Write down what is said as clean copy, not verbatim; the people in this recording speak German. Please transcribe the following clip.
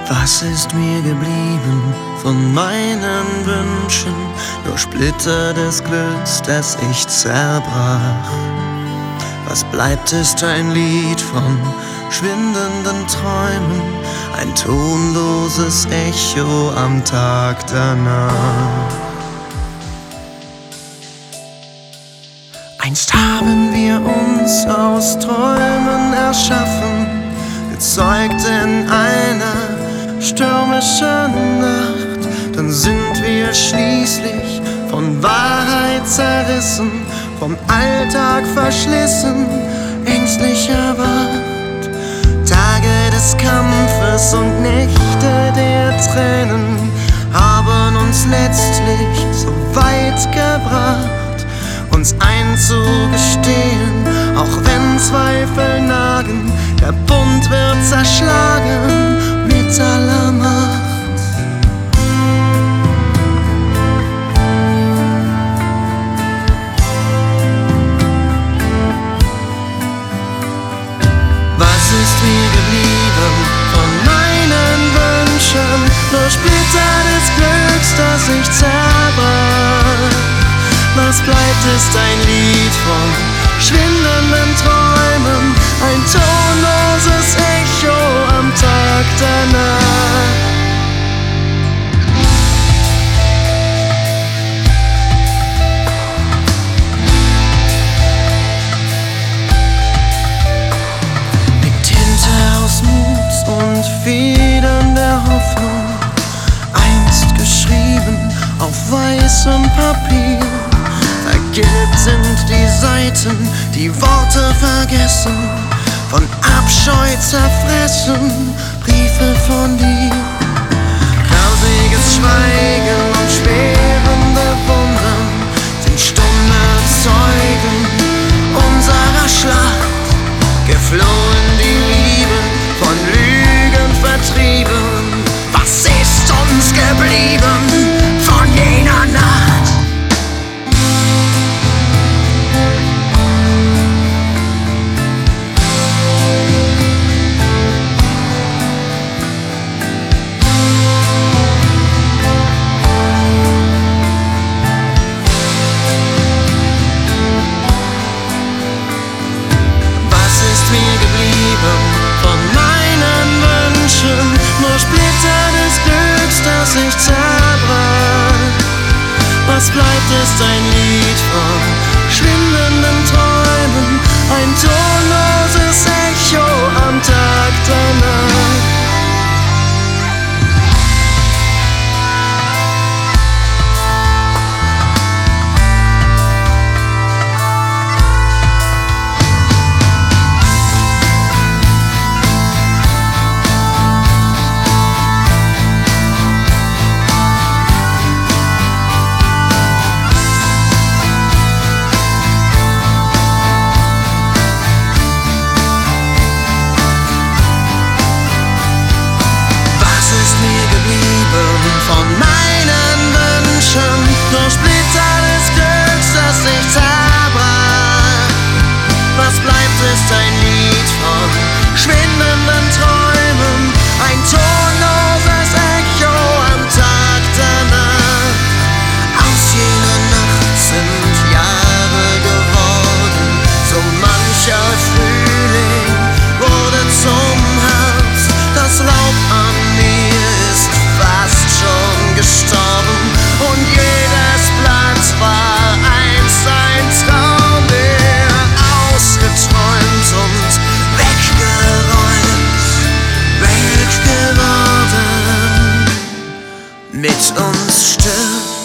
Was ist mir geblieben von meinen Wünschen? Nur Splitter des Glücks, das ich zerbrach. Was bleibt, ist ein Lied von schwindenden Träumen, ein tonloses Echo am Tag danach. Einst haben wir uns aus Träumen erschaffen, gezeugt in einer stürmischen Nacht. Dann sind wir schließlich von Wahrheit zerrissen, vom Alltag verschlissen, ängstlich erwacht. Tage des Kampfes und Nächte der Tränen haben uns letztlich so weit gebracht, uns einzugestehen, auch wenn Zweifel nagen, der Bund wird zerschlagen mit aller Macht. Was ist mir geblieben von meinen Wünschen? Nur Splitter des Glücks, das ich zerbrach. Was bleibt, ist ein Lied von schwindenden Träumen, ein tonloses Echo am Tag danach. Mit Tinte aus Mut und Federn der Hoffnung, einst geschrieben auf weißem Papier. Vergilbt sind die Seiten, die Worte vergessen, von Abscheu zerfressen, Briefe von dir. Grausiges Schweigen und schwerende Wunden sind stumme Zeugen unserer Schlacht. Geflohen die Liebe, von Lügen vertrieben. Was ist uns geblieben von jener Nacht? Was bleibt, ist ein Lied von schwindenden Träumen, ein tonloses Echo am Tag danach. Ist ein Lied von schwindenden Träumen, ein tonloses Echo am Tag danach. Aus jener Nacht sind Jahre geworden, so mancher Frühling wurde zum Herbst. Das Laub an mir ist fast schon gestorben und jedes Blatt war einst ein Traum, der ausgeträumt und weggeräumt, weg geworden. Mit uns stirbt